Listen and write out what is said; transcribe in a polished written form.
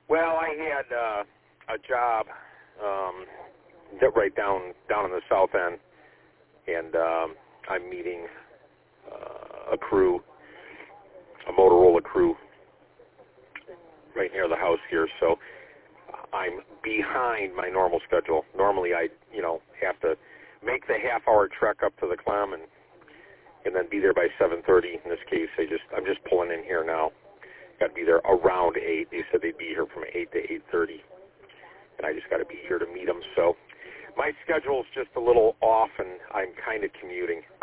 Well, I had a job that right down in the south end, and I'm meeting a crew, a Motorola crew, right near the house here. So I'm behind my normal schedule. Normally, I have to make the half-hour trek up to the Clem and then be there by 7:30. In this case, I'm just pulling in here now. Got to be there around 8. They said they'd be here from 8 to 8:30, and I just got to be here to meet them. So my schedule's just a little off, and I'm kind of commuting.